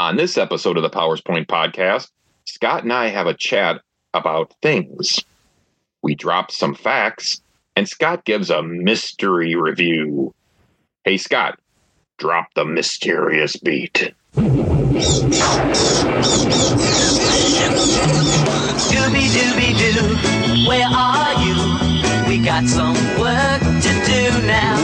On this episode of the PowersPoint podcast, Scott and I have a chat about things. We drop some facts, and Scott gives a mystery review. Hey, Scott, drop the mysterious beat. Scooby-Dooby-Doo, where are you? We got some work to do now.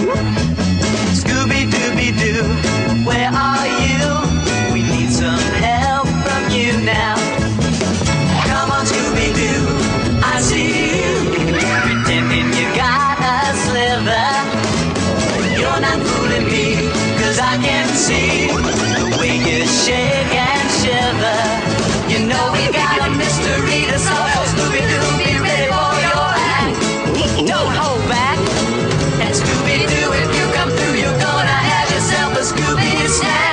Scooby-Dooby-Doo, where are you? We need some help from you now. Come on, Scooby-Doo, I see you. Pretending you got a sliver. You're not fooling me, 'cause I can see the way you shake and shiver. You know we got a mystery to solve. Scooby-Doo, be ready for your act. Don't hold back. And Scooby-Doo, if you come through, you're gonna have yourself a Scooby snack.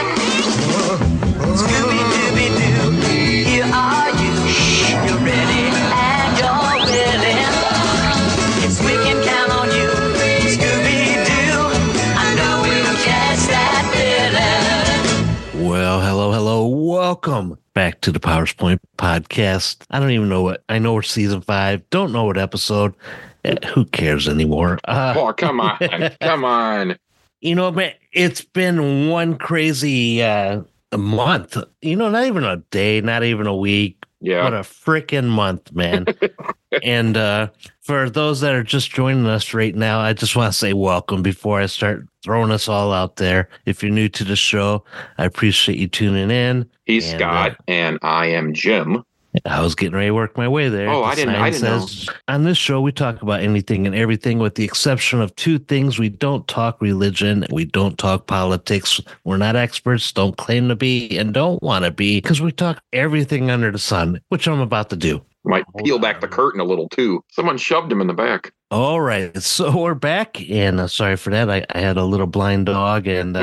Scooby-Dooby-Doo, here are you. You're ready and you're willing. Yes, we can count on you. Scooby-Doo, I know we'll catch that feeling. Well, hello. Welcome back to the PowersPoint podcast. I don't even know what. I know we're season 5. Don't know what episode. Who cares anymore? Oh, come on. Come on. You know, man, it's been one crazy month. You know, not even a day, not even a week. Yeah. What a freaking month, man. And for those that are just joining us right now, I just want to say welcome before I start throwing us all out there. If you're new to the show, I appreciate you tuning in. He's Scott, and I am Jim. I was getting ready to work my way there. Oh, I didn't know. On this show, we talk about anything and everything with the exception of 2 things. We don't talk religion. We don't talk politics. We're not experts, don't claim to be, and don't want to be, because we talk everything under the sun, which I'm about to do. Might peel back the curtain a little, too. Someone shoved him in the back. All right. So we're back, and sorry for that. I had a little blind dog, and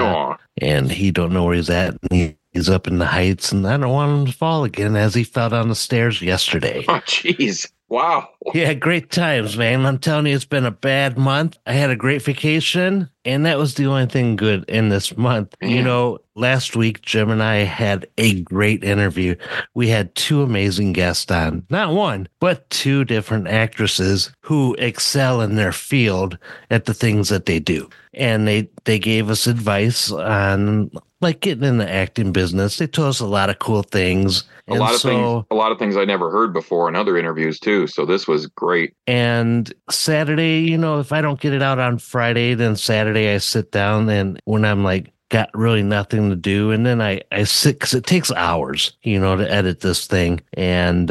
he don't know where he's at. And he's up in the heights, and I don't want him to fall again as he fell down the stairs yesterday. Oh, jeez. Wow. Yeah, great times, man. I'm telling you, it's been a bad month. I had a great vacation, and that was the only thing good in this month. Man. You know, last week, Jim and I had a great interview. We had 2 amazing guests on. Not one, but 2 different actresses who excel in their field at the things that they do. And they gave us advice on like getting in the acting business. They told us a lot of cool things. A lot of things I never heard before in other interviews too. So this was great. And Saturday, you know, if I don't get it out on Friday, then Saturday I sit down and when I'm like, got really nothing to do. And then I sit, because it takes hours, you know, to edit this thing. And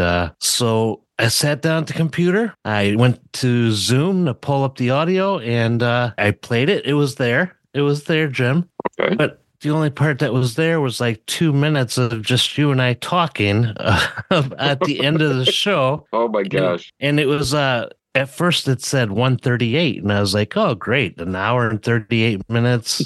so I sat down at the computer. I went to Zoom to pull up the audio and I played it. It was there. It was there, Jim. Okay. But the only part that was there was like 2 minutes of just you and I talking at the end of the show. Oh my gosh. And it was, at first it said 1:38 and I was like, oh, great. An hour and 38 minutes.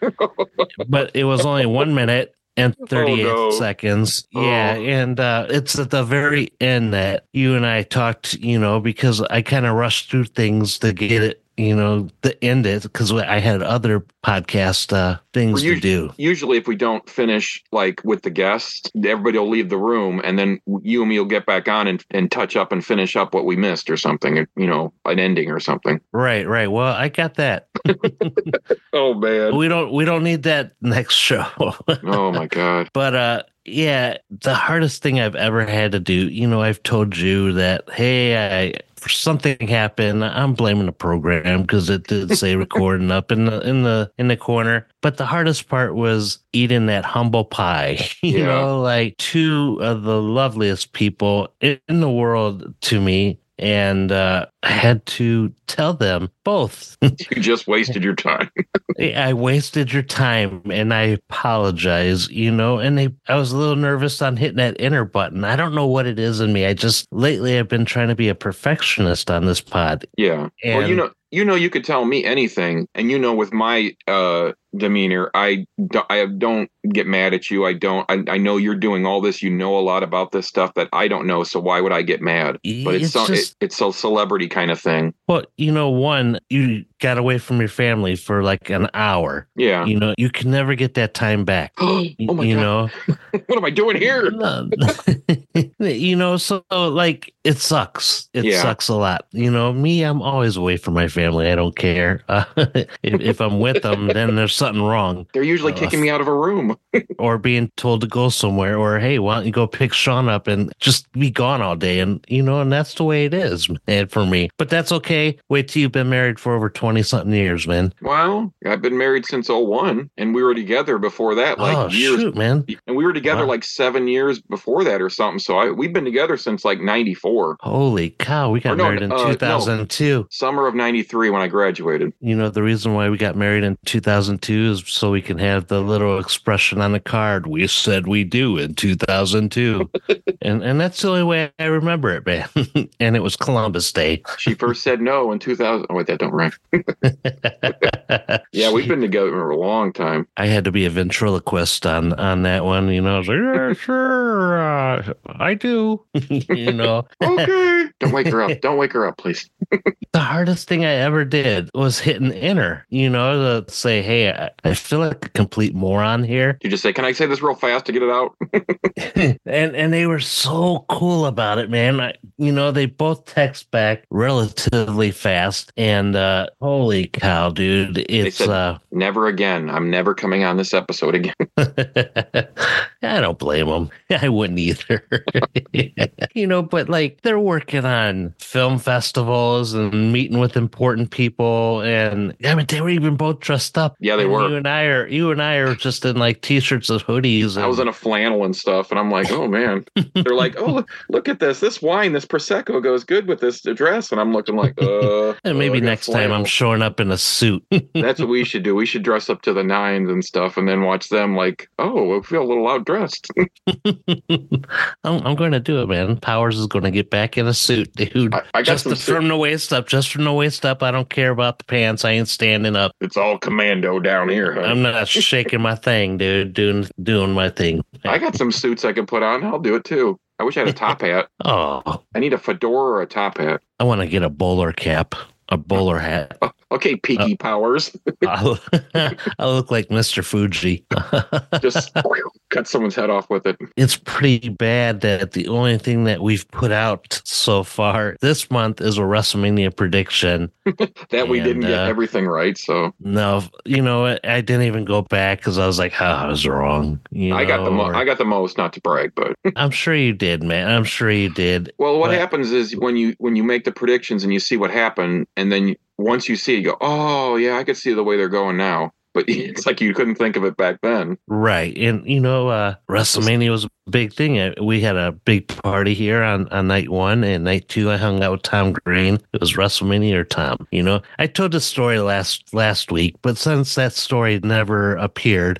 But it was only 1 minute and 38 seconds. Yeah. And it's at the very end that you and I talked, you know, because I kind of rushed through things to get it, you know, to end it, because I had other podcast things to do. Usually if we don't finish like with the guests, everybody will leave the room and then you and me will get back on and touch up and finish up what we missed or something, you know, an ending or something. Right. Well, I got that. Oh man. We don't need that next show. Oh my God. But yeah, the hardest thing I've ever had to do, you know, I've told you that, hey, something happened. I'm blaming the program because it did say recording up in the corner. But the hardest part was eating that humble pie. You know, like 2 of the loveliest people in the world to me. And I had to tell them both. You just wasted your time. I wasted your time, and I apologize, you know, and I was a little nervous on hitting that enter button. I don't know what it is in me. Lately I've been trying to be a perfectionist on this pod. Yeah. And, well, you could tell me anything, and you know, with my demeanor, I don't get mad at you. I know you're doing all this. You know a lot about this stuff that I don't know. So why would I get mad? But it's a celebrity kind of thing. Well, you know, one, you got away from your family for like an hour. Yeah. You know, you can never get that time back. Oh my God. You know, What am I doing here? No. So like it sucks. It Yeah. sucks a lot. Me, I'm always away from my family. I don't care. If I'm with them, then there's something wrong. They're usually kicking me out of a room. Or being told to go somewhere, or hey, why don't you go pick Sean up and just be gone all day? And and that's the way it is, man, for me. But that's okay. Wait till you've been married for over 20 something years, man. Well, I've been married since '01, and we were together before that, like years. Shoot, man. And we were together like 7 years before that or something. So we've been together since like '94. Holy cow, we got married in 2002. No, summer of '93 when I graduated. The reason why we got married in 2002 is so we can have the little expression on the card. We said we do in 2002. and that's the only way I remember it, man. And it was Columbus Day. She first said no in 2000. Oh, wait, that don't rhyme. Yeah, we've been together for a long time. I had to be a ventriloquist on that one. I was like, yeah, sure, I do. Okay. Don't wake her up. Don't wake her up, please. The hardest thing I ever did was hitting enter, to say, hey, I feel like a complete moron here. You just say, can I say this real fast to get it out? and they were so cool about it, man. They both text back relatively fast. And holy cow, dude. It's said, never again. I'm never coming on this episode again. I don't blame them. I wouldn't either. But like they're working on film festivals and meeting with important people, and I mean they were even both dressed up. Yeah, they were. You and I are just in like t-shirts and hoodies. I was in a flannel and stuff, and I'm like, oh man. They're like, oh look at this. This wine, this prosecco goes good with this dress, and I'm looking like, and maybe next time I'm showing up in a suit. That's what we should do. We should dress up to the nines and stuff, and then watch them like, oh, I feel a little outdressed. I'm going to do it, man. Powers is going to get back in a suit, dude. I got from the waist up. Just from the waist up. I don't care about the pants. I ain't standing up. It's all commando down here. Huh? I'm not shaking my thing, dude. Doing my thing. I got some suits I can put on. I'll do it too. I wish I had a top hat. Oh, I need a fedora or a top hat. I want to get a bowler cap. A bowler hat. Okay, Peaky Powers. I'll look like Mr. Fuji. Just cut someone's head off with it. It's pretty bad that the only thing that we've put out so far this month is a WrestleMania prediction. We didn't get everything right. So no, I didn't even go back because I was like, I was wrong. I got the most, not to brag, but I'm sure you did, man. I'm sure you did. Well, what happens is when you make the predictions and you see what happened, and then once you see it, you go, oh yeah, I could see the way they're going now. But it's like you couldn't think of it back then. Right. And, WrestleMania was a big thing. We had a big party here on night one, and night two, I hung out with Tom Green. It was WrestleMania or Tom. I told the story last week, but since that story never appeared,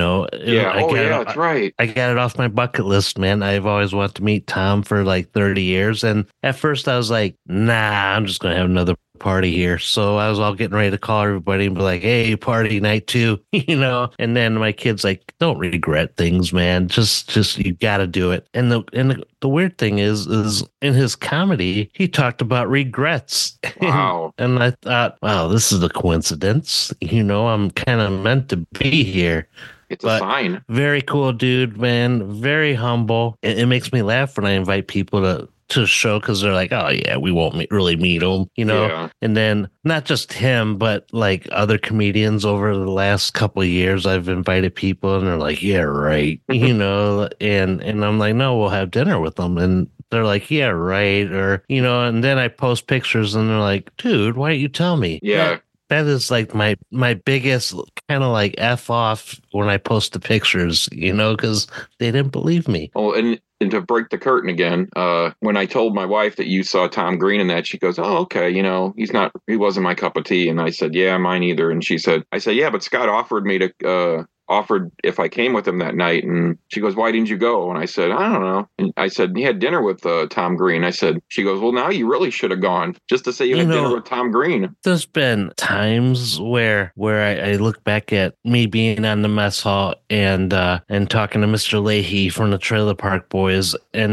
that's right. I got it off my bucket list, man. I've always wanted to meet Tom for like 30 years. And at first I was like, nah, I'm just going to have another party here. So I was all getting ready to call everybody and be like, hey, party night two, and then my kid's like, don't regret things, man. Just you got to do it. And the weird thing is in his comedy, he talked about regrets. Wow. And I thought, wow, this is a coincidence. I'm kind of meant to be here. It's a sign. Very cool dude, man. Very humble. It makes me laugh when I invite people to the show because they're like, oh yeah, we won't really meet him, Yeah. And then not just him, but like other comedians over the last couple of years, I've invited people and they're like, yeah, right, and I'm like, no, we'll have dinner with them, and they're like, yeah, right, or and then I post pictures and they're like, dude, why don't you tell me? Yeah. That is like my biggest kind of like F off when I post the pictures, because they didn't believe me. Oh, and to break the curtain again, when I told my wife that you saw Tom Green in that, she goes, oh, okay, he wasn't my cup of tea. And I said, yeah, mine either. And I said, yeah, but Scott offered me to, offered if I came with him that night. And she goes, why didn't you go? And I said, I don't know. And I said, he had dinner with Tom Green. She goes, well, now you really should have gone just to say you had dinner with Tom Green. There's been times where I look back at me being on the mess hall and talking to Mr. Leahy from the Trailer Park Boys. And then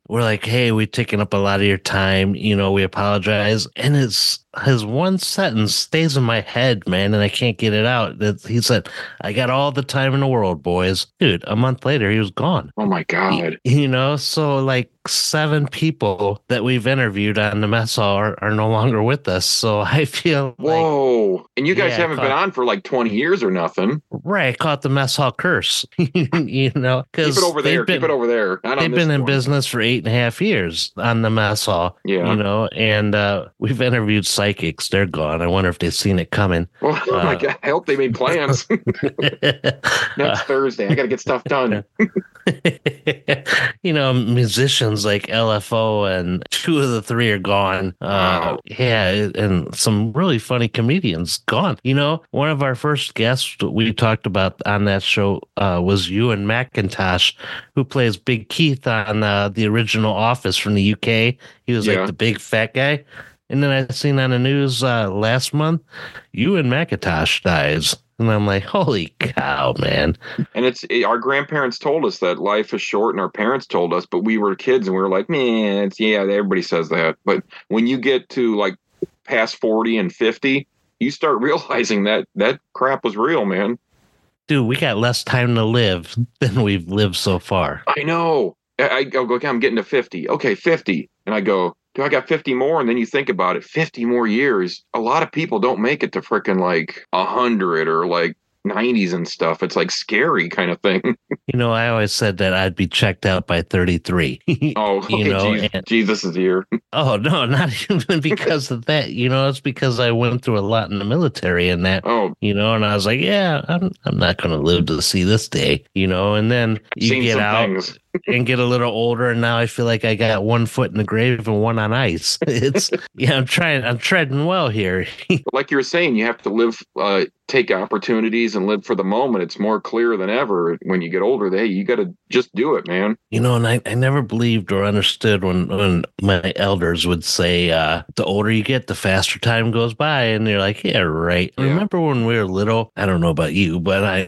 we're like, hey, we've taken up a lot of your time. We apologize. And his one sentence stays in my head, man, and I can't get it out. He said, I got all the time in the world, boys. Dude, a month later, he was gone. Oh my God. So like 7 people that we've interviewed on the mess hall are no longer with us. So I feel whoa. And you guys Yeah, haven't been on for like 20 years or nothing. right. I caught the mess hall curse, because Keep it over there. Keep it over there. Not on they've this been in one. business for 8.5 years on the mess hall. Yeah. And we've interviewed psychics. They're gone. I wonder if they've seen it coming. Well, oh my God. I hope they made plans. Next Thursday. I got to get stuff done. Musicians like LFO and 2 of the 3 are gone. Wow. Yeah, and some really funny comedians gone. One of our first guests we talked about on that show was Ewan McIntosh, who plays Big Keith on the original Office from the UK. He was like the big fat guy. And then I seen on the news last month, Ewan McIntosh dies. And I'm like, holy cow, man. And our grandparents told us that life is short, and our parents told us, but we were kids and we were like, man, everybody says that. But when you get to like past 40 and 50, you start realizing that crap was real, man. Dude, we got less time to live than we've lived so far. I know. I go, okay, I'm getting to 50. Okay, 50. And I go, I got 50 more. And then you think about it, 50 more years. A lot of people don't make it to frickin' like 100 or like 90s and stuff. It's like scary kind of thing. I always said that I'd be checked out by 33. Oh, okay, Jesus is here. Oh, no, not even because of that. It's because I went through a lot in the military and that, and I was like, yeah, I'm not going to live to see this day, and then you get out and get a little older. And now I feel like I got 1 foot in the grave and 1 on ice. I'm treading well here. Like you were saying, you have to live, take opportunities and live for the moment. It's more clear than ever when you get older. Hey, you got to just do it, man. And I never believed or understood when my elders would say, the older you get, the faster time goes by. And they're like, yeah, right. Yeah. Remember when we were little? I don't know about you, but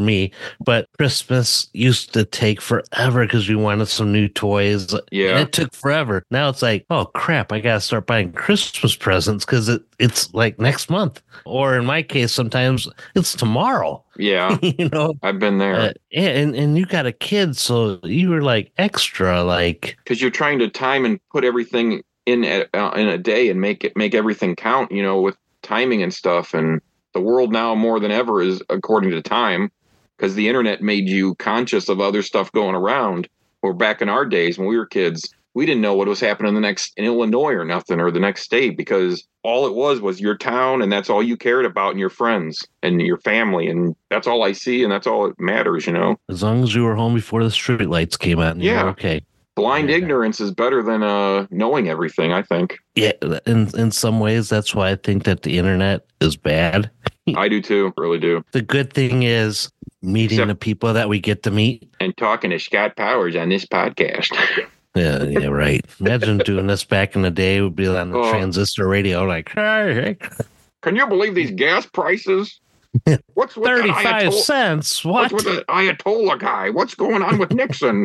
Christmas used to take forever because we wanted some new toys. Yeah. And it took forever. Now it's like, oh, crap, I got to start buying Christmas presents because it's like next month. Or in my case, sometimes it's tomorrow. Yeah. I've been there. And you got a kid, so you were like extra, like, because you're trying to time and put everything in a day and make everything count, with timing and stuff. And the world now more than ever is according to time, because the internet made you conscious of other stuff going around. Or back in our days when we were kids, we didn't know what was happening in Illinois or nothing, or the next state, because all it was your town, and that's all you cared about, and your friends and your family, and that's all I see, and that's all that matters, As long as you were home before the street lights came out, and yeah, okay. Blind ignorance is better than knowing everything, I think. Yeah, in some ways, that's why I think that the internet is bad. I do too, really do. The good thing is meeting the people that we get to meet. And talking to Scott Powers on this podcast. Yeah, right. Imagine doing this back in the day. We'd be on the transistor radio like, hey. Can you believe these gas prices? What's with 35 cents? What? What's with the Ayatollah guy? What's going on with Nixon?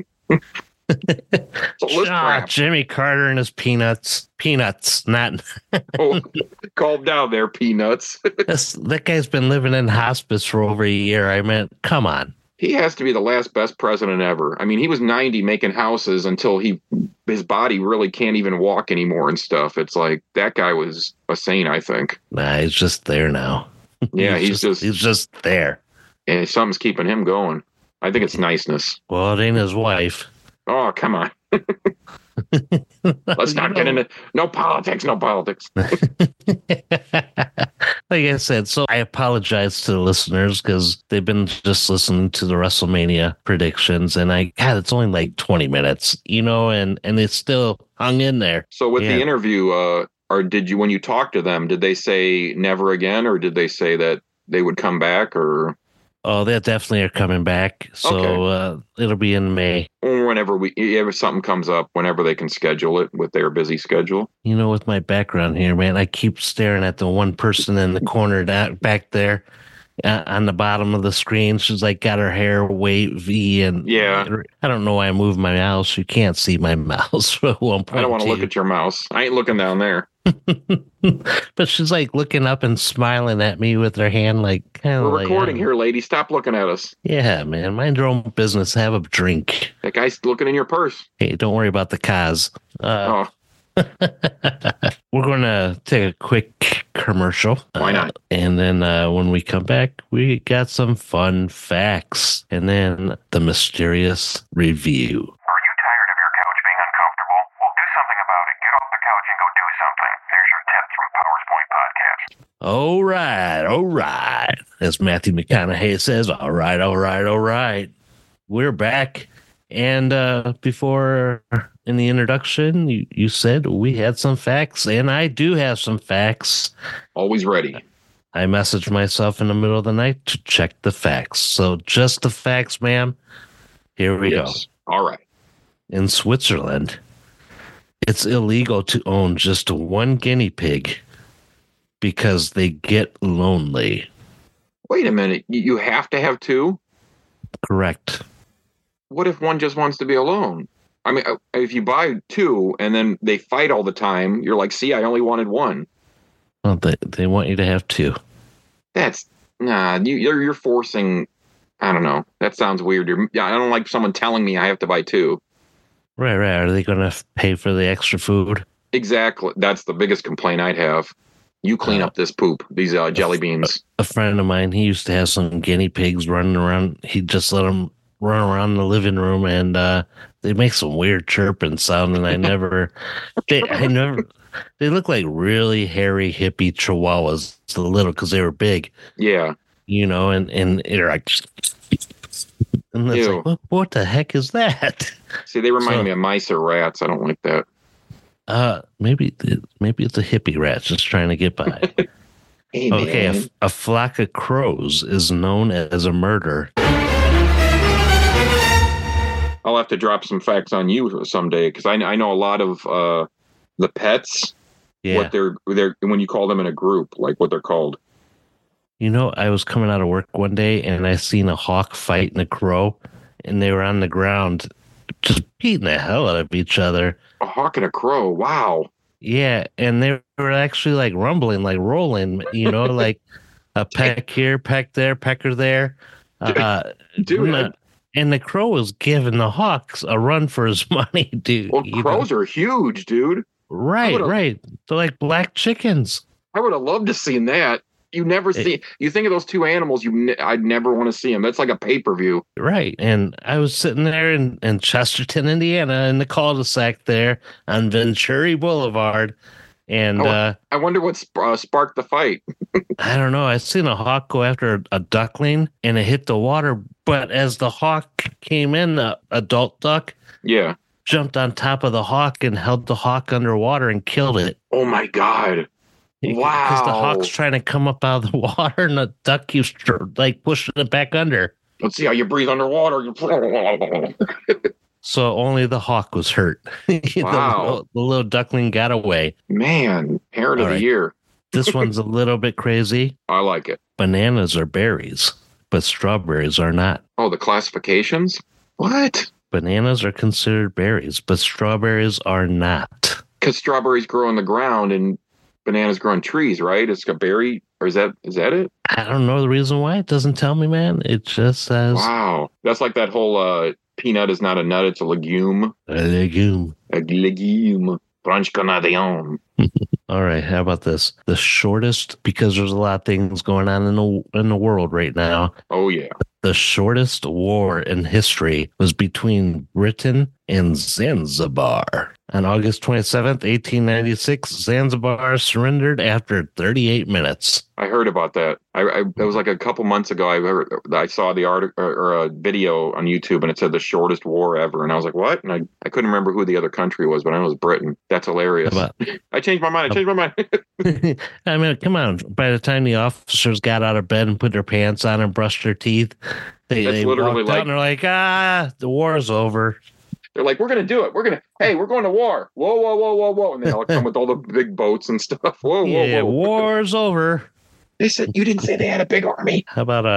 Jimmy Carter and his peanuts. Peanuts, not. Calm down there, peanuts. That guy's been living in hospice for over a year. I mean, come on. He has to be the last best president ever. I mean, he was 90 making houses until his body really can't even walk anymore and stuff. It's like that guy was a saint, I think. Nah, he's just there now. Yeah, he's just there. And something's keeping him going. I think it's niceness. Well, it ain't his wife. Oh, come on. Let's not get into no politics. Like I said, so I apologize to the listeners because they've been just listening to the WrestleMania predictions, and it's only like 20 minutes, and it's still hung in there. So with the interview, or when you talk to them, did they say never again, or did they say that they would come back, or? Oh, they definitely are coming back. So it'll be in May. Or whenever something comes up, whenever they can schedule it with their busy schedule. With my background here, man, I keep staring at the one person in the corner back there. on the bottom of the screen. She's like got her hair wavy, and Yeah. I don't know why I moved my mouse. You can't see my mouse. At one point, I don't want to look at your mouse. I ain't looking down there. But she's like looking up and smiling at me with her hand, like kind of We're like, recording here, lady. Stop looking at us. Yeah, man, mind your own business. Have a drink. That guy's looking in your purse. Hey, don't worry about the cause. Oh, We're going to take a quick commercial. Why not? And then when we come back, we got some fun facts and then the mysterious review. Are you tired of your couch being uncomfortable? Well, do something about it. Get off the couch and go do something. Here's your tips from Powers Point Podcast. All right. As Matthew McConaughey says, all right. We're back. And before in the introduction, you said we had some facts, and I do have some facts. always ready. I messaged myself in the middle of the night to check the facts. So just the facts, ma'am. Here we go. All right. In Switzerland, it's illegal to own just one guinea pig because they get lonely. Wait a minute. You have to have two? Correct. What if one just wants to be alone? I mean, if you buy two and then they fight all the time, you're like, see, I only wanted one. Well, they want you to have two. That's you're forcing. I don't know. That sounds weird. I don't like someone telling me I have to buy two. Right. Are they going to pay for the extra food? Exactly. That's the biggest complaint I'd have. You clean up this poop, these jelly beans. A friend of mine, he used to have some guinea pigs running around. He'd just let them run around the living room, and they make some weird chirping sound. And they look like really hairy hippie chihuahuas, the little, because they were big. Yeah. And they're like, and it's like, what the heck is that? See, they remind me of mice or rats. I don't like that. Maybe it's a hippie rat just trying to get by. Hey, okay, man. a flock of crows is known as a murder. I'll have to drop some facts on you someday because I know a lot of the pets. Yeah. What they're when you call them in a group, like what they're called. I was coming out of work one day and I seen a hawk fighting a crow, and they were on the ground just beating the hell out of each other. A hawk and a crow. Wow. Yeah, and they were actually like rumbling, like rolling, like a peck here, peck there, pecker there. Dude. And the crow was giving the hawks a run for his money, dude. Well, crows are huge, dude. Right. They're like black chickens. I would have loved to seen that. You never see. You think of those two animals. I'd never want to see them. That's like a pay-per-view. Right. And I was sitting there in Chesterton, Indiana, in the cul-de-sac there on Venturi Boulevard. And I wonder what sparked the fight. I don't know. I seen a hawk go after a duckling, and it hit the water. But as the hawk came in, the adult duck jumped on top of the hawk and held the hawk underwater and killed it. Oh my God. Wow. Because the hawk's trying to come up out of the water, and the duck keeps like pushing it back under. Let's see how you breathe underwater. So only the hawk was hurt. Wow. The little duckling got away. Man, parent of the year. This one's a little bit crazy. I like it. Bananas are berries, but strawberries are not. Oh, the classifications? What? Bananas are considered berries, but strawberries are not. Because strawberries grow on the ground and bananas grow on trees, right? It's a berry, or is that it? I don't know the reason why. It doesn't tell me, man. It just says... Wow. That's like that whole peanut is not a nut, it's a legume. A legume. A legume. Branche canadienne. All right, how about this? The shortest, because there's a lot of things going on in the world right now. Oh, yeah. The shortest war in history was between Britain and Zanzibar. On August 27th, 1896, Zanzibar surrendered after 38 minutes. I heard about that. It was like a couple months ago. I saw the article or a video on YouTube, and it said the shortest war ever. And I was like, what? And I couldn't remember who the other country was, but I know it was Britain. That's hilarious. I changed my mind. I mean, come on. By the time the officers got out of bed and put their pants on and brushed their teeth, they literally walked out and they're like, the war is over. They're like, we're going to do it. We're going to war. Whoa. And they all come with all the big boats and stuff. Whoa. War's over. They said you didn't say they had a big army. How about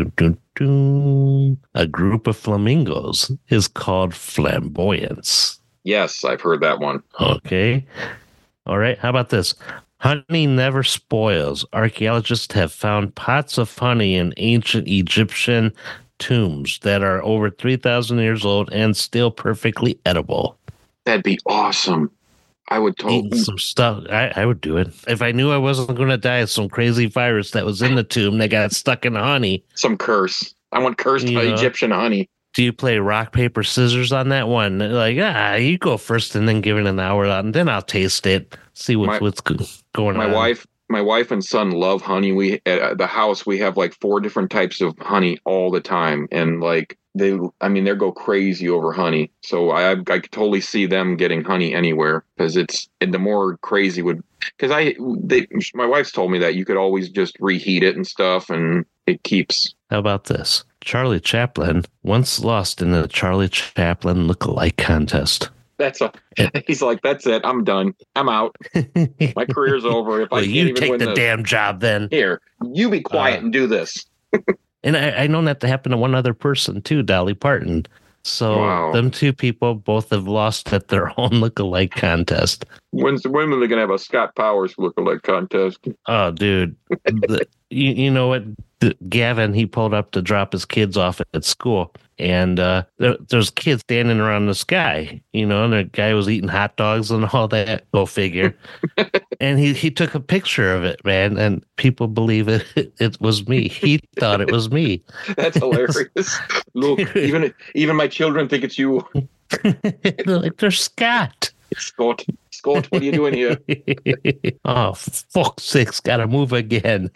a group of flamingos is called flamboyance? Yes, I've heard that one. Okay. All right. How about this? Honey never spoils. Archaeologists have found pots of honey in ancient Egyptian tombs that are over 3,000 years old and still perfectly edible. That'd be awesome. I would Eating totally. some stuff. I would do it. If I knew I wasn't going to die of some crazy virus that was in the tomb that got stuck in the honey. Some curse. I want cursed Egyptian honey. Do you play rock, paper, scissors on that one? Like, you go first and then give it an hour, and then I'll taste it, see what's going on. My wife and son love honey. We at the house we have like 4 different types of honey all the time, and like they go crazy over honey. So I could totally see them getting honey anywhere because the more crazy my wife's told me that you could always just reheat it and stuff, and it keeps. How about this? Charlie Chaplin once lost in the Charlie Chaplin look-alike contest. He's like, that's it. I'm done. I'm out. My career's over. If well, I can't you even take win the damn job then. Here, you be quiet and do this. And I know that to happen to one other person too, Dolly Parton. So them two people both have lost at their own look-alike contest. When are they going to have a Scott Powers look-alike contest? Oh, dude. You know what? Gavin, he pulled up to drop his kids off at school. And there's kids standing around the sky, and the guy was eating hot dogs and all that. Go figure. And he took a picture of it, man. And people believe it was me. He thought it was me. That's hilarious. Look, even my children think it's you. They're like, they're Scott. Scott, what are you doing here? Oh, fuck's sakes, gotta move again.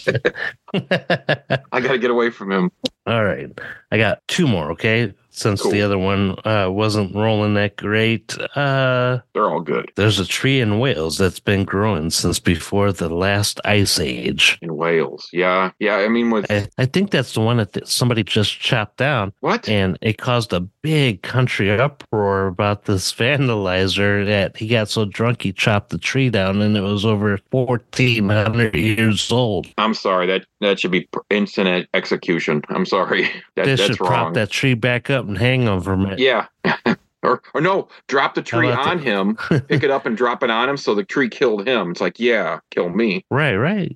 I gotta get away from him. All right. I got 2 more, okay? Since the other one wasn't rolling that great. They're all good. There's a tree in Wales that's been growing since before the last ice age. In Wales, yeah. I mean, I think that's the one that somebody just chopped down. What? And it caused a big country uproar about this vandalizer that he got so drunk he chopped the tree down, and it was over 1,400 years old. I'm sorry. That should be instant execution. I'm sorry. They that's should wrong. prop that tree back up and hang him from it. Yeah. or no, drop the tree on him, pick it up and drop it on him so the tree killed him. It's like, yeah, kill me. Right.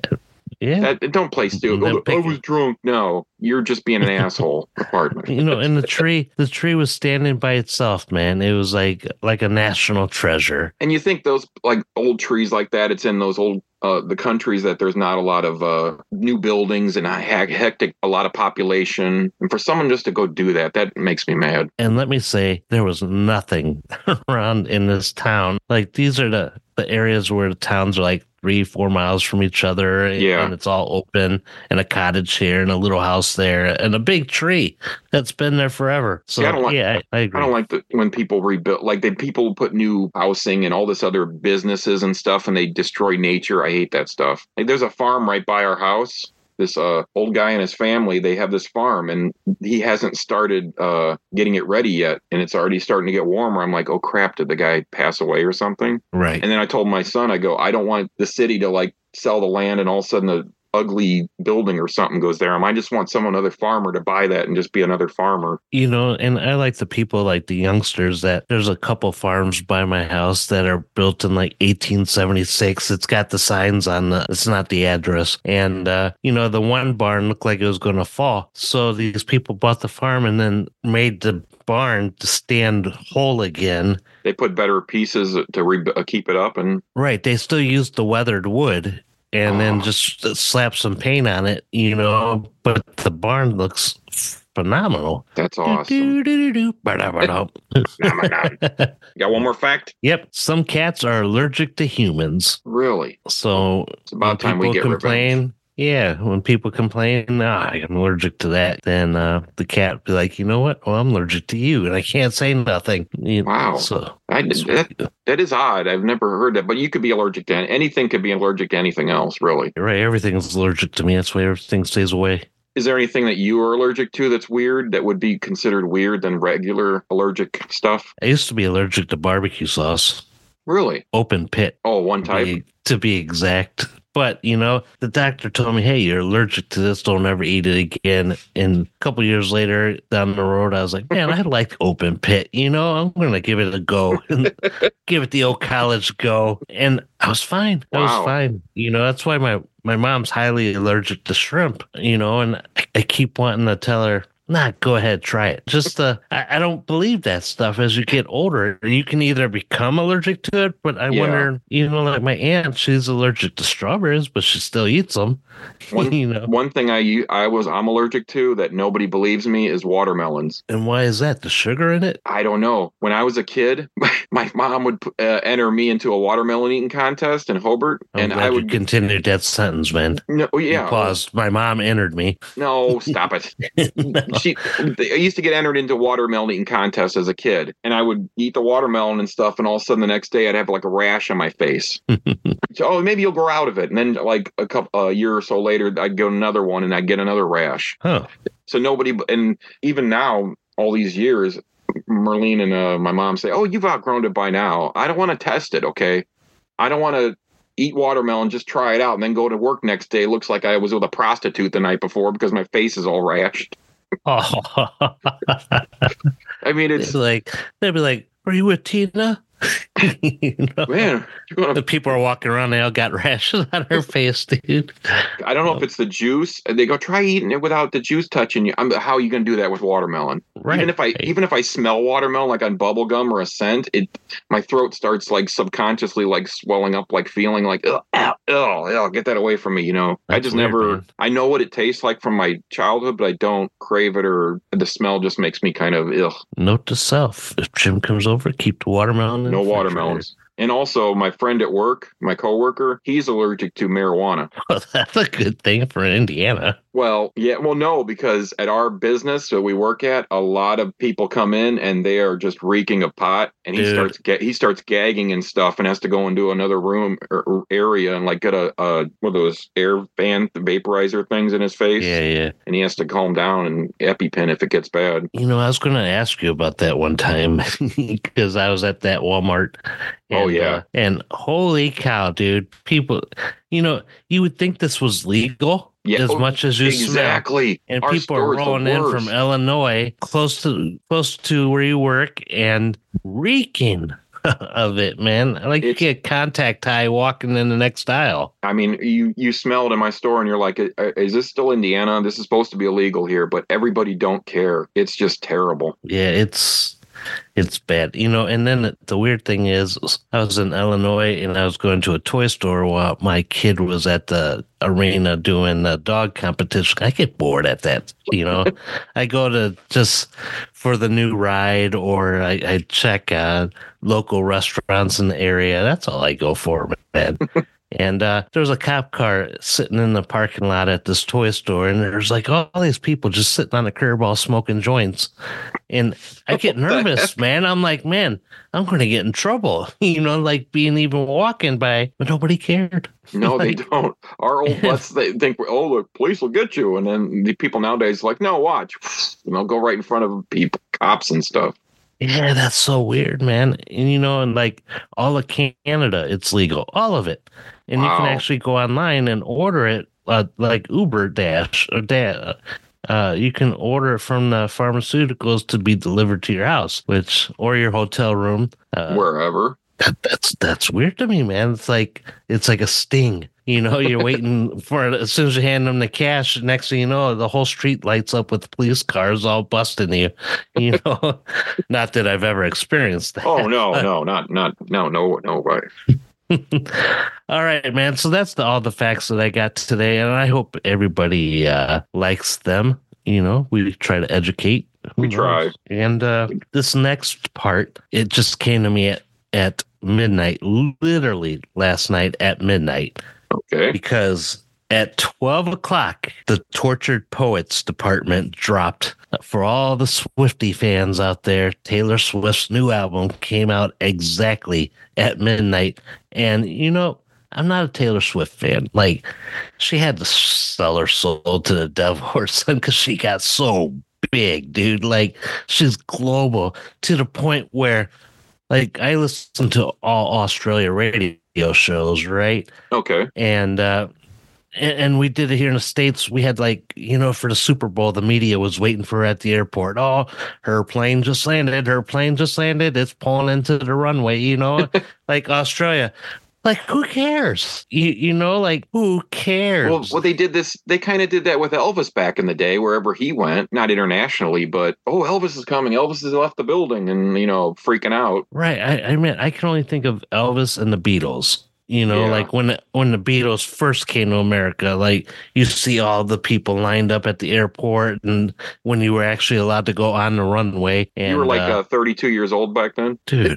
Yeah. Don't play stupid. I was drunk. No, you're just being an asshole. Partner. And the tree was standing by itself, man. It was like a national treasure. And you think those like old trees like that, it's in those old the countries that there's not a lot of new buildings and a lot of population. And for someone just to go do that makes me mad. And let me say, there was nothing around in this town. Like, these are the areas where the towns are like 3-4 miles from each other. And it's all open, and a cottage here and a little house there and a big tree that's been there forever. So I agree. I don't like when people rebuild, like people put new housing and all this other businesses and stuff, and they destroy nature. I hate that stuff. Like, there's a farm right by our house. This old guy and his family, they have this farm, and he hasn't started getting it ready yet, and it's already starting to get warmer. I'm like, oh crap, did the guy pass away or something? Right. And then I told my son, I go, I don't want the city to like sell the land and all of a sudden a ugly building or something goes there. I just want another farmer to buy that and just be another farmer. And I like the people, like the youngsters, that there's a couple farms by my house that are built in like 1876. It's got the signs on it's not the address. And, the one barn looked like it was going to fall. So these people bought the farm and then made the barn to stand whole again. They put better pieces to keep it up. And right. They still used the weathered wood. And then just slap some paint on it, but the barn looks phenomenal. That's awesome. Got one more fact? Yep. Some cats are allergic to humans. Really? So it's about time we get revenge. Yeah, when people complain, I'm allergic to that, then the cat will be like, you know what? Well, I'm allergic to you, and I can't say nothing. Wow. So that is odd. I've never heard that, but you could be allergic to anything. Could be allergic to anything else, really. Right. Everything's allergic to me. That's why everything stays away. Is there anything that you are allergic to that's weird, that would be considered weird than regular allergic stuff? I used to be allergic to barbecue sauce. Really? Open pit. Oh, one type. To be exact. But, the doctor told me, hey, you're allergic to this. Don't ever eat it again. And a couple years later down the road, I was like, man, I like open pit. I'm going to give it a go and give it the old college go. And I was fine. I was Wow. fine. That's why my mom's highly allergic to shrimp, and I keep wanting to tell her, nah, go ahead, try it. Just I don't believe that stuff. As you get older, you can either become allergic to it, but I wonder, like my aunt, she's allergic to strawberries, but she still eats them. One thing I'm allergic to that nobody believes me is watermelons. And why is that? The sugar in it? I don't know. When I was a kid, my mom would enter me into a watermelon eating contest in Hobart, and I would continue that sentence, man. No, yeah. Pause. My mom entered me. No, stop it. I used to get entered into watermelon eating contests as a kid, and I would eat the watermelon and stuff, and all of a sudden the next day I'd have like a rash on my face. So, maybe you'll grow out of it, and then like a year or so later, I'd go another one, and I'd get another rash. Huh. So nobody, and even now, all these years, Merlene and my mom say, "Oh, you've outgrown it by now. I don't want to test it, okay? I don't want to eat watermelon, just try it out, and then go to work next day. It looks like I was with a prostitute the night before because my face is all rashed." Oh. I mean, it's they'd be like, "Are you with Tina?" Man, the people are walking around, they all got rashes on their face, dude. I don't know if it's the juice. They go, try eating it without the juice touching you. How are you going to do that with watermelon? Right. Even if I smell watermelon like on bubble gum or a scent, my throat starts like subconsciously like swelling up, like feeling like get that away from me. That's I just weird, never. man. I know what it tastes like from my childhood, but I don't crave it, or the smell just makes me kind of ugh. Note to self: if Jim comes over, keep the watermelon in No the watermelons. And also, my friend at work, my coworker, he's allergic to marijuana. Well, that's a good thing for Indiana. Well, yeah, no, because at our business that we work at, a lot of people come in and they are just reeking of pot, and he starts gagging and stuff, and has to go into another room or area and like get a one of those air fan vaporizer things in his face. Yeah. And he has to calm down and EpiPen if it gets bad. I was going to ask you about that one time because I was at that Walmart. And, Oh, yeah. And holy cow, dude! People, you would think this was legal. Yeah, as much as you exactly. smell. And Our people are store is the rolling in worst. from Illinois, close to where you work, and reeking of it, man. Like you get contact high walking in the next aisle. I mean, you smell it in my store, and you're like, "Is this still Indiana? This is supposed to be illegal here," but everybody don't care. It's just terrible. Yeah, it's bad, and then the weird thing is I was in Illinois and I was going to a toy store while my kid was at the arena doing the dog competition. I get bored at that, I go to just for the new ride, or I check local restaurants in the area. That's all I go for, man. And there was a cop car sitting in the parking lot at this toy store, and there's like all these people just sitting on the curb all smoking joints. And I get nervous, man. I'm like, man, I'm going to get in trouble, like being even walking by, but nobody cared. No, they don't. Our old butts, they think, oh, the police will get you. And then the people nowadays like, no, watch. Go right in front of people, cops and stuff. Yeah, that's so weird, man. And and like all of Canada, it's legal, all of it, and you can actually go online and order it, like Uber Dash or you can order it from the pharmaceuticals to be delivered to your house, or your hotel room, wherever. That's weird to me, man. It's like a sting. You're waiting for it. As soon as you hand them the cash, next thing you know, the whole street lights up with police cars all busting you. Not that I've ever experienced that. Oh no, no way. All right, man. So that's all the facts that I got today, and I hope everybody likes them. We try to educate. We try. And this next part, it just came to me at midnight, literally last night at midnight. Okay. Because at 12 o'clock, the Tortured Poets Department dropped, for all the Swiftie fans out there, Taylor Swift's new album came out exactly at midnight. And, I'm not a Taylor Swift fan. Like, she had to sell her soul to the devil or something because she got so big, dude. Like, she's global to the point where, like I listen to all Australia radio shows, right? Okay. And we did it here in the States. We had like, for the Super Bowl, the media was waiting for her at the airport. Oh, her plane just landed. Her plane just landed. It's pulling into the runway, like Australia. Like, who cares? Like, who cares? Well, they did this. They kind of did that with Elvis back in the day, wherever he went, not internationally, but, oh, Elvis is coming. Elvis has left the building and, freaking out. Right. I mean, I can only think of Elvis and the Beatles. Like when the Beatles first came to America, like you see all the people lined up at the airport, and when you were actually allowed to go on the runway. And you were like 32 years old back then, dude.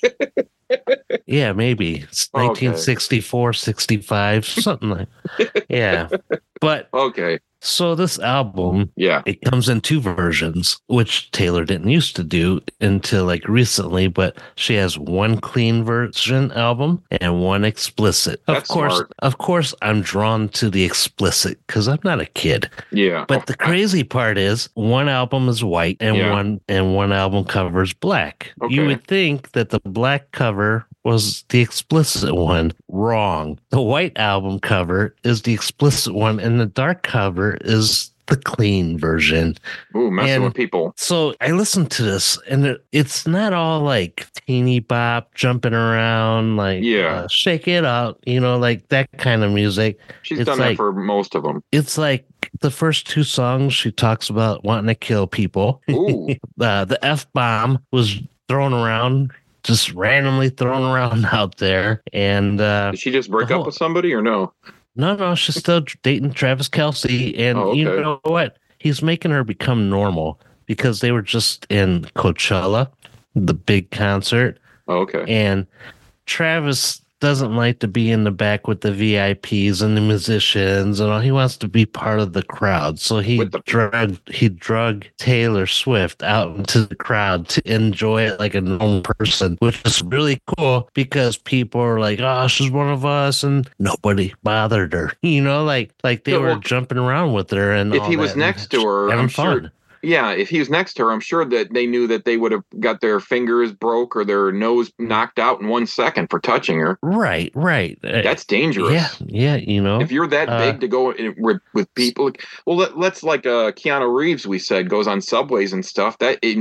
Yeah, maybe it's 1964, 65, something like. Yeah, but okay. So this album, it comes in two versions, which Taylor didn't used to do until like recently, but she has one clean version album and one explicit. That's smart. Of course, I'm drawn to the explicit because I'm not a kid. Yeah. But the crazy part is one album is white and one album cover is black. Okay. You would think that the black cover was the explicit one. Wrong. The white album cover is the explicit one, and the dark cover is the clean version. Ooh, messing with people. So I listened to this, and it's not all like teeny bop, jumping around, like shake it out, like that kind of music. She's done that for most of them. It's like the first two songs she talks about wanting to kill people. Ooh. The F-bomb was thrown around. Just randomly thrown around out there. And did she just break up with somebody or no? No, she's still dating Travis Kelce. And you know what? He's making her become normal because they were just in Coachella, the big concert. Oh, okay. And Travis doesn't like to be in the back with the VIPs and the musicians and all. He wants to be part of the crowd. So he drug Taylor Swift out into the crowd to enjoy it like a normal person, which is really cool because people are like, oh, she's one of us, and nobody bothered her. Like they were jumping around with her. And if he was next to her, I'm sure. Fun. Yeah, if he was next to her, I'm sure that they knew that they would have got their fingers broke or their nose knocked out in 1 second for touching her. Right. That's dangerous. Yeah, If you're that big to go with people, well, let's like Keanu Reeves, we said, goes on subways and stuff.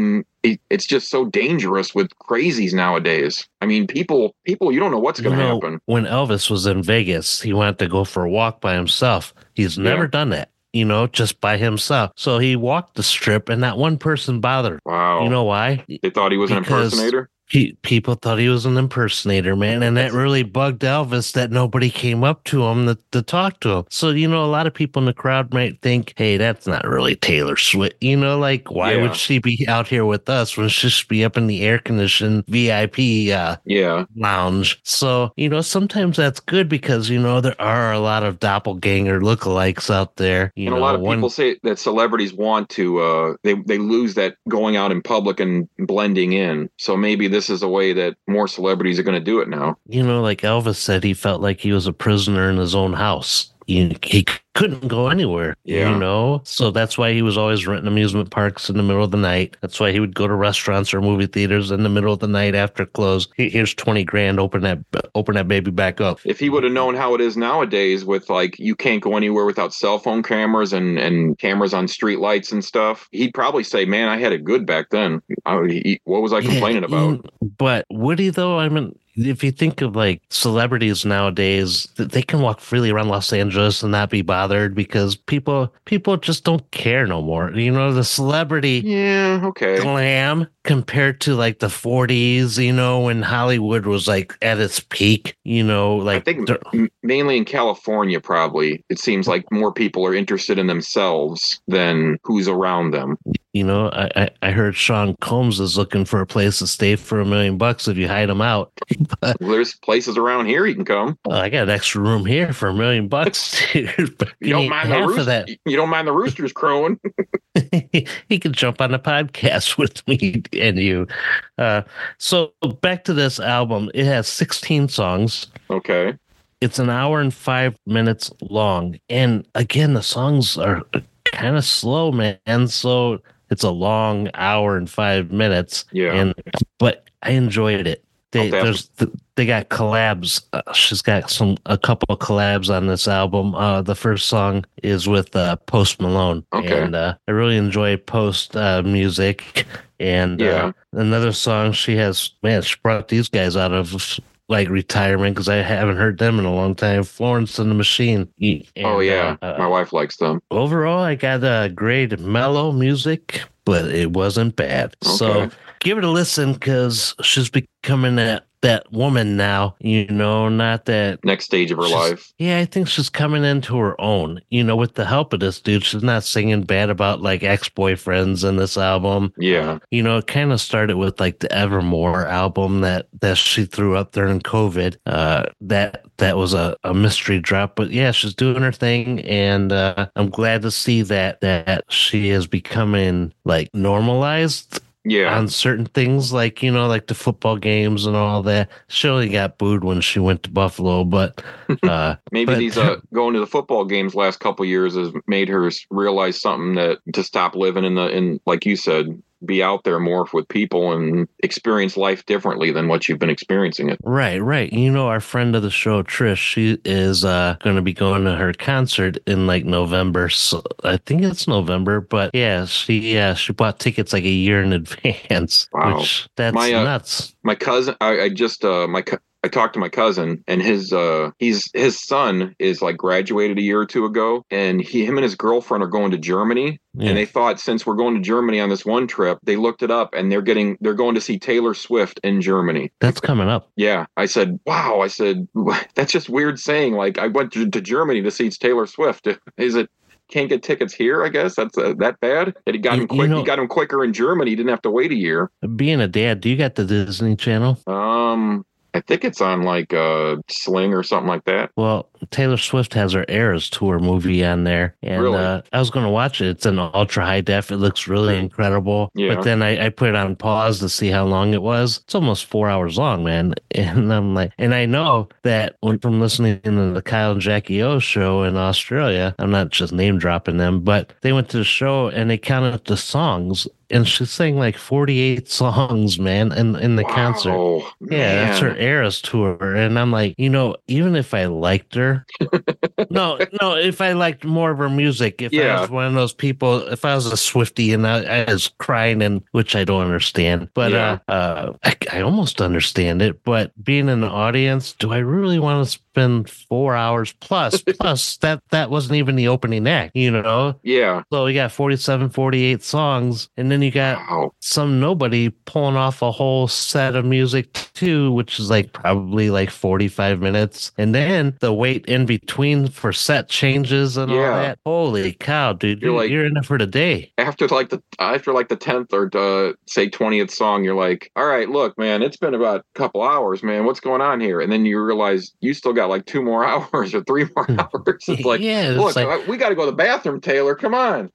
It's just so dangerous with crazies nowadays. I mean, people, you don't know what's going to happen. When Elvis was in Vegas, he wanted to go for a walk by himself. He's never done that. Just by himself. So he walked the strip and not one person bothered. Wow. You know why? They thought he was an impersonator? People thought he was an impersonator, man. And that really bugged Elvis that nobody came up to him to talk to him. So, a lot of people in the crowd might think, hey, that's not really Taylor Swift. Like, why would she be out here with us when she should be up in the air-conditioned VIP lounge? So, sometimes that's good because, there are a lot of doppelganger lookalikes out there. And a lot of people say that celebrities want to, they lose that going out in public and blending in. So maybe this is a way that more celebrities are going to do it now. Like Elvis said, he felt like he was a prisoner in his own house. He couldn't go anywhere, So that's why he was always renting amusement parks in the middle of the night. That's why he would go to restaurants or movie theaters in the middle of the night after close. Here's $20,000, open that baby back up. If he would have known how it is nowadays with like, you can't go anywhere without cell phone cameras and cameras on street lights and stuff, he'd probably say, man, I had it good back then. What was I complaining about? But would he though? I mean, if you think of like celebrities nowadays, they can walk freely around Los Angeles and not be bothered because people just don't care no more. The celebrity glam compared to like the 40s, when Hollywood was like at its peak, like I think mainly in California, probably it seems like more people are interested in themselves than who's around them. I heard Sean Combs is looking for a place to stay for $1 million if you hide him out. Well, there's places around here you can come. I got an extra room here for $1 million. You don't mind you don't mind the roosters crowing. He can jump on the podcast with me and you. So back to this album. It has 16 songs. Okay. It's an hour and 5 minutes long. And again, the songs are kind of slow, man. So it's a long hour and 5 minutes. Yeah. But I enjoyed it. They got collabs. She's got a couple of collabs on this album. The first song is with Post Malone. Okay. And I really enjoy Post music. And another song she brought these guys out of like retirement because I haven't heard them in a long time. Florence and the Machine. And, my wife likes them. Overall, I got a great mellow music, but it wasn't bad. Okay. So give it a listen because she's becoming that woman now, not that next stage of her life. Yeah, I think she's coming into her own, with the help of this dude. She's not singing bad about like ex-boyfriends in this album. Yeah. It kind of started with like the Evermore album that she threw up during COVID. That was a mystery drop, but yeah, she's doing her thing. And I'm glad to see that she is becoming like normalized. Yeah. On certain things like, like the football games and all that. She only got booed when she went to Buffalo, but maybe these going to the football games last couple of years has made her realize something, that to stop living in like you said, be out there more with people and experience life differently than what you've been experiencing it. Right. Our friend of the show, Trish, she is going to be going to her concert in like November. So I think it's November, but yeah, she bought tickets like a year in advance. Wow. Which that's nuts. My cousin, I talked to my cousin, and his son is like graduated a year or two ago, and him and his girlfriend are going to Germany. Yeah. And they thought, since we're going to Germany on this one trip, they looked it up and they're going to see Taylor Swift in Germany. That's coming up. Yeah. I said, wow. I said, that's just weird saying, like, I went to Germany to see Taylor Swift. Is it can't get tickets here? I guess that's that bad. That he got him quick. He got him quicker in Germany. He didn't have to wait a year. Being a dad, do you got the Disney Channel? I think it's on like Sling or something like that. Well, Taylor Swift has her Eras Tour movie on there. And really? I was going to watch it. It's in ultra high def. It looks really incredible. Yeah. But then I put it on pause to see how long it was. It's almost 4 hours long, man. And I'm like, and I know that from listening to the Kyle and Jackie O show in Australia, I'm not just name dropping them, but they went to the show and they counted the songs. And she sang like 48 songs, man, in the concert. Yeah, that's her Eras Tour. And I'm like, even if I liked her, no, if I liked more of her music, if I was one of those people, if I was a Swiftie and I was crying, and which I don't understand, but I almost understand it. But being in the audience, do I really want to spend 4 hours plus that wasn't even the opening act, Yeah. So we got 47, 48 songs, and then you got some nobody pulling off a whole set of music too, which is like probably like 45 minutes. And then the wait in between for set changes and all that. Holy cow, dude. You're in it for the day. After like the 10th or say 20th song, you're like, all right, look, man, it's been about a couple hours, man. What's going on here? And then you realize you still got like 2 more hours or 3 more hours. It's like, look, we got to go to the bathroom, Taylor. Come on.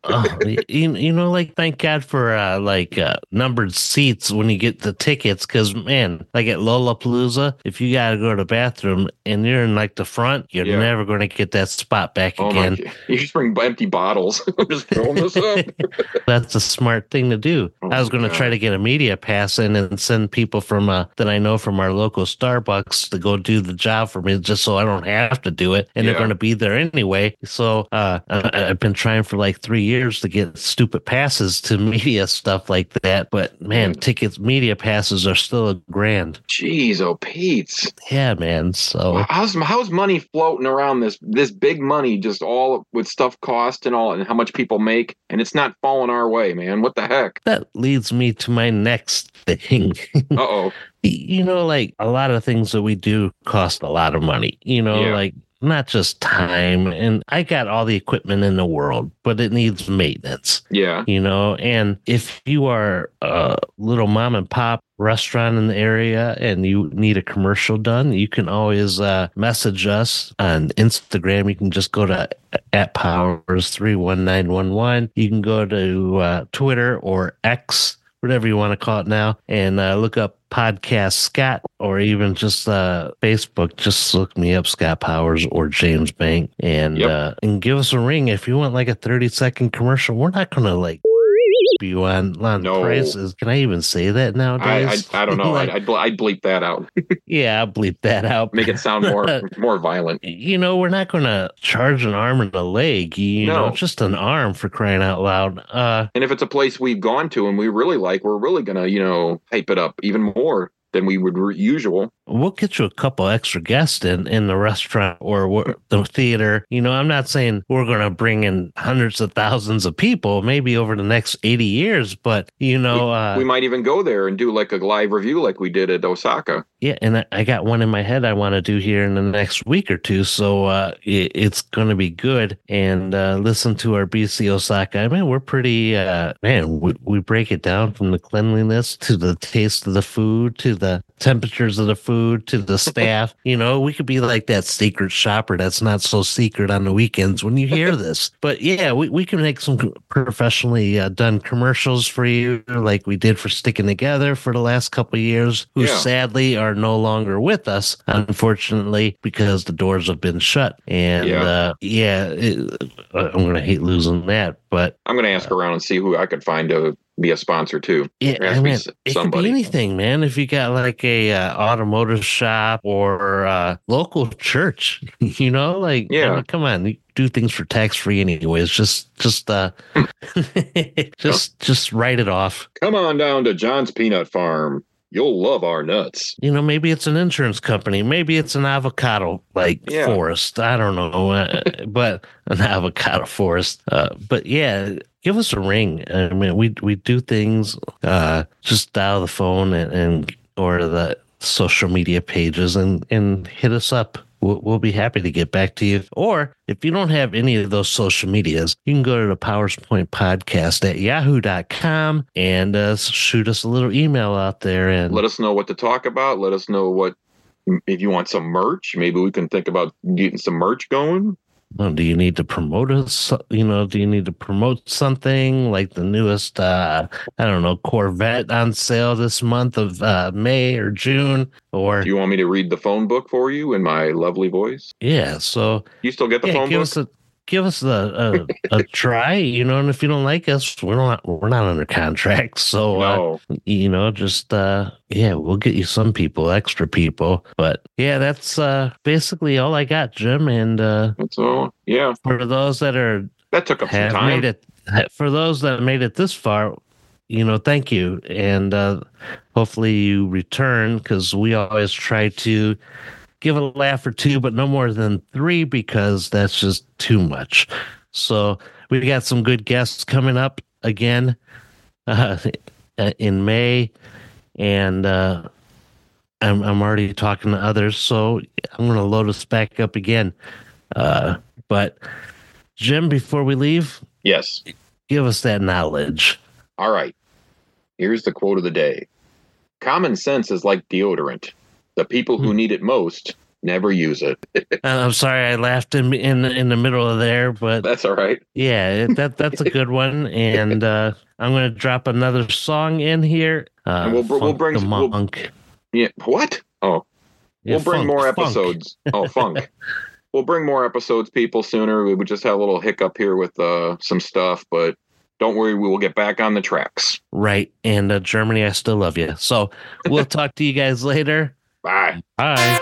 Like, thank God for numbered seats when you get the tickets, because man, like at Lollapalooza, if you got to go to the bathroom and you're in like the front, you're never going to get that spot back again. You just bring empty bottles. Just fill this up. That's a smart thing to do. I was going to try to get a media pass in and send people from that I know from our local Starbucks to go do the job for me, just so I don't have to do it. And they're going to be there anyway. So I've been trying for like 3 years to get stupid passes to media stuff like that. But man, media passes are still $1,000. Jeez, oh Pete's. Yeah, man. So how's money floating around this big money, just all with stuff cost and all, and how much people make, and it's not falling our way, man? What the heck? That leads me to my next thing. Uh-oh. Like a lot of things that we do cost a lot of money, like not just time. And I got all the equipment in the world, but it needs maintenance. Yeah. And if you are a little mom and pop restaurant in the area and you need a commercial done, you can always message us on Instagram. You can just go to @Powers31911. You can go to Twitter or X, whatever you want to call it now, and look up Podcast Scott, or even just Facebook. Just look me up, Scott Powers or James Bank, and give us a ring if you want like a 30-second commercial. We're not going to like you on No. prices. Can I even say that nowadays? I don't know. Like, I'd bleep that out. yeah, I'll bleep that out. Make it sound more violent. You know, we're not going to charge an arm and a leg. You know, No. just an arm for crying out loud. And if it's a place we've gone to and we really like, we're really gonna, hype it up even more than we would usual. We'll get you a couple extra guests in the restaurant or the theater. You know, I'm not saying we're going to bring in hundreds of thousands of people, maybe over the next 80 years, but, We might even go there and do like a live review like we did at Osaka. yeah, and I got one in my head I want to do here in the next week or two, so it's going to be good. And listen to our BC Osaka. I mean, we're pretty, we break it down from the cleanliness to the taste of the food to the temperatures of the food to the staff. You know, we could be like that secret shopper that's not so secret on the weekends when you hear this. But yeah, we can make some professionally done commercials for you, like we did for Sticking Together for the last couple of years, who Yeah. sadly are no longer with us, unfortunately, because the doors have been shut. And I'm going to hate losing that. But I'm gonna ask around and see who I could find to be a sponsor too. yeah, There has I to be mean, it could somebody. be anything, man. If you got like a automotive shop or local church, you know, like, Yeah. I mean, come on, you do things for tax free anyways. Just write it off. Come on down to John's Peanut Farm. You'll love our nuts. You know, maybe it's an insurance company. Maybe it's an avocado Yeah. forest. I don't know, but an avocado forest. But yeah, give us a ring. I mean, we do things. Just dial the phone and or the social media pages and hit us up. We'll be happy to get back to you. Or if you don't have any of those social medias, you can go to the PowersPoint Podcast at yahoo.com and shoot us a little email out there. And Let us know what to talk about. Let us know if you want some merch. Maybe we can think about getting some merch going. well, do you need to promote us? You know, do you need to promote something like the newest, I don't know, Corvette on sale this month of May or June? Or Do you want me to read the phone book for you in my lovely voice? yeah, so You still get the yeah, phone book? give us a try, you know, and if you don't like us, we're not under contract. So No. you know, just we'll get you some people, extra people. But yeah, that's basically all I got, Jim. And That's all. Yeah. for those that That took up some have time. made it, for those that made it this far, you know, thank you. And hopefully you return, because we always try to give a laugh or two, but no more than 3, because that's just too much. So we got some good guests coming up again in May, and I'm already talking to others, so I'm going to load us back up again. But Jim, before we leave, Yes. give us that knowledge. All right. Here's the quote of the day. Common sense is like deodorant. The people who need it most never use it. I'm sorry I laughed in the middle of there, but That's all right. yeah, that's a good one. And I'm going to drop another song in here. And we'll Funk bring- the we'll- Monk. Yeah. What? Oh, Yeah, we'll bring funk, more funk. episodes. Oh, funk. We'll bring more episodes, people, sooner. We just had a little hiccup here with some stuff, but don't worry, we will get back on the tracks. Right. And Germany, I still love you. So we'll talk to you guys later. Bye. Bye.